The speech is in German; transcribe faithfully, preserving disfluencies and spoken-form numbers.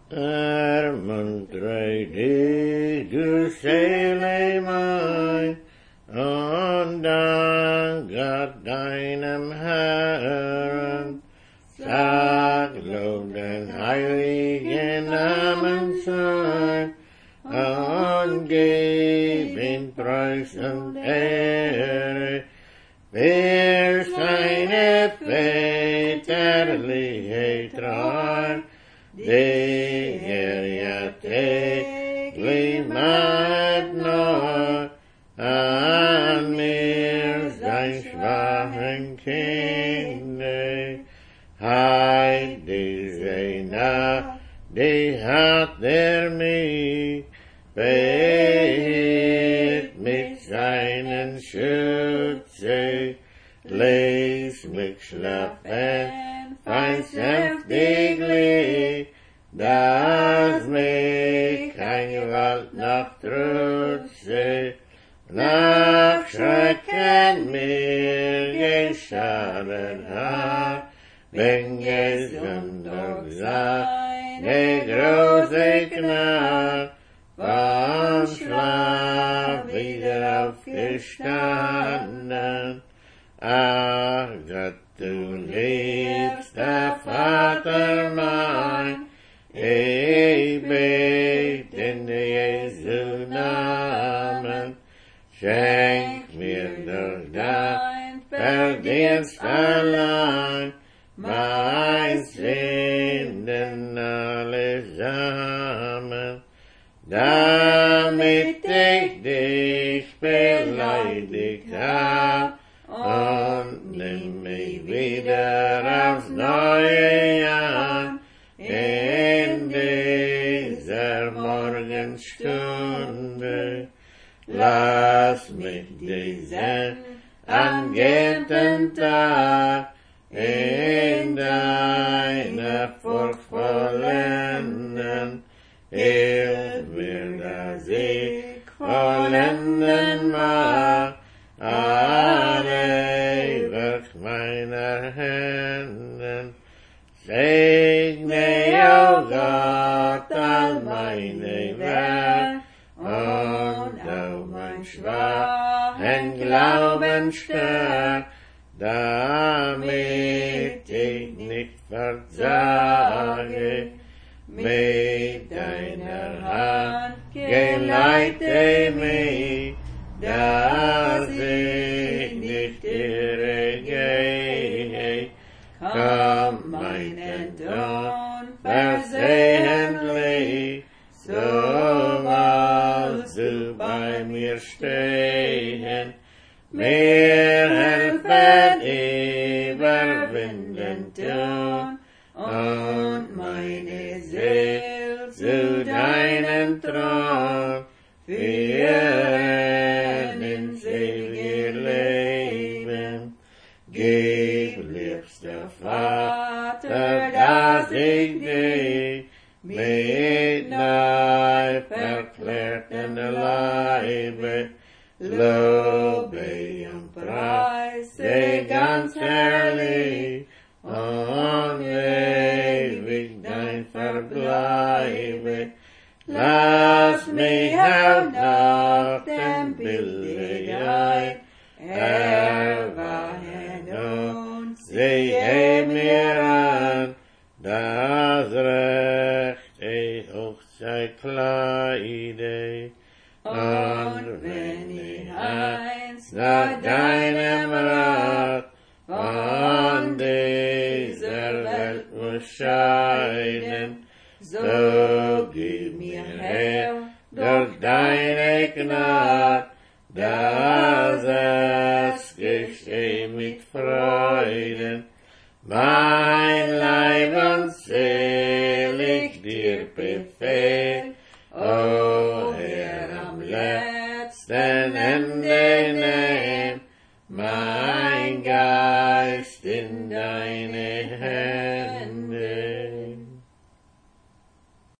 Ermuntre dich, du Seele mein, und dank Gott deinem Herrn. Sag, lob den heiligen Namen sein, und gib ihm Preis und Ehre, für seine väterliche Treue, die er ja täglich macht neu, an mir sein schwachen Kinder. Heid diese Nacht, die hat er mich behüt mit seinen Schütze, lässt mich schlafen, fein sanftiglich, dass mich kein Gewalt noch trutze, noch Schrecken mir geschadet hat, wenn gesünder seine große Gnade, vom Schlaf wieder aufgestanden. Ach Gott, du liebster Vater mein, ich bete in Jesu Namen, schenk mir durch dein Verdienst allein, mein Sünden allesamen, damit ich dich beleidigt hab, und nimm mich wieder aufs Neue an, in dieser Morgenstunde. Lass mich diesen angehenden Tag in deiner Furcht vollenden, hilf mir, dass ich vollenden mag, alle Werk meiner Händen. Segne, o Gott, all meine Werk, und auch mein schwachen Glauben stärk, damit ich nicht versage. Mit deiner Hand geleite mich, dass ich nicht irregehe. Komm, mein Enton, versehentlich, so willst du bei mir stehen, mir helfen, überwinden tun, und meine Seele zu deinem Thron führen ins ewige Leben. Gib, liebster Vater, dass ich dich mit neu verklärten Leibe lobe und preise ganz herrlich, und ewig dein Verbleibe. Lass mich auch nach dem Bilde ein erwachen und sehe mir an das rechte Hochzeitkleide. Und wenn ich einst nach deinem Rat von dieser Welt muss scheiden, so gib mir, Herr, durch deine Gnade, dass es geschehe mit Freuden. Mein Leib und Seele ich dir befehl, o Herr, am letzten Ende nimm mein